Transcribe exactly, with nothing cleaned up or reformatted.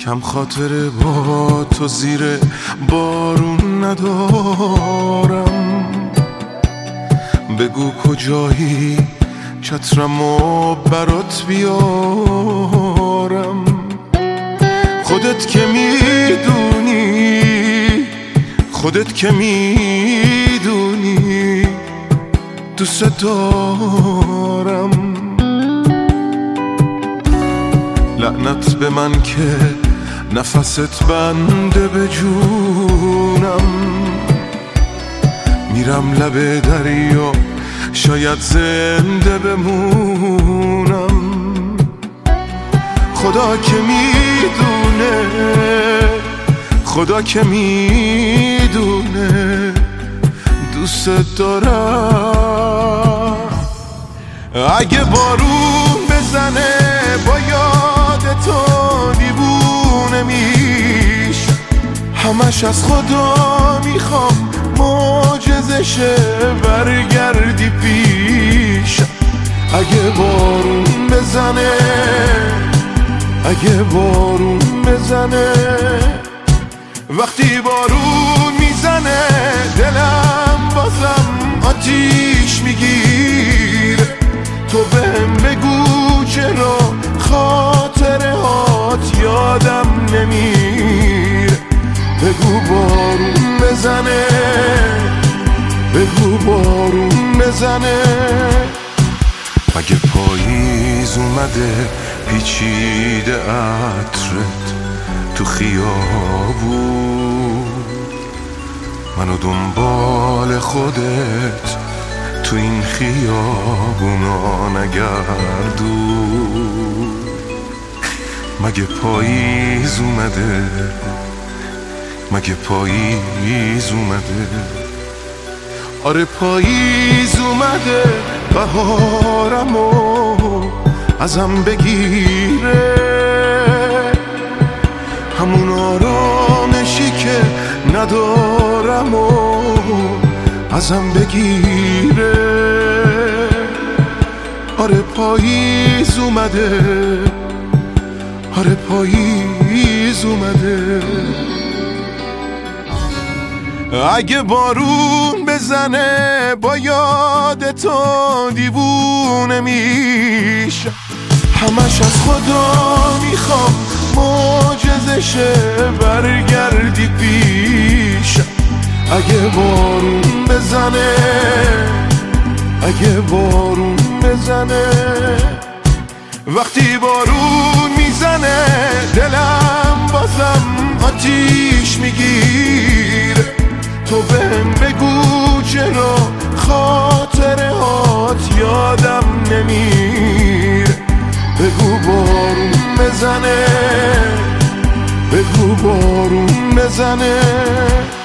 کم خاطره با تو زیر بارون ندارم. بگو کجایی چترمو برات بیارم. خودت که میدونی خودت که میدونی دوست دارم. لعنت به من که نفست بنده به جونم. میرم لب دریا شاید زنده بمونم. خدا که میدونه خدا که میدونه دوست دارم. اگه بارون بزنه با یاد تو دیوونه میش. همش از خدا میخوام معجزه شه برگردی پیش. اگه بارون بزنه اگه بارون بزنه وقتی بارون میزنه دلم بازم آتیش میگیره. تو بهم بگو چرا خاطره هات یادم نمیره. بگو بارون بزنه بگو بارون بزنه. مگه پاییز اومده پیچیده عطرت تو خیابون. منو دنبال خودت تو این خیابونا نگردون. مگه پاییز اومده مگه پاییز اومده. آره پاییز اومده بهارمو ازم بگیره. همون آرامشی که ندارم و ازم بگیره. آره پاییز اومده آره پاییز اومده. اگه بارون بزنه با یاد تو دیوونه میشه. همش از خدا میخوام معجزه شه برگردی پیش. اگه بارون بزنه اگه بارون بزنه وقتی بارون میزنه دلم بازم آتیش میگیره. تو بهم بگو چرا خاطره هات یادم نمیره. بگو بارون بزنه بگو بارون بزنه.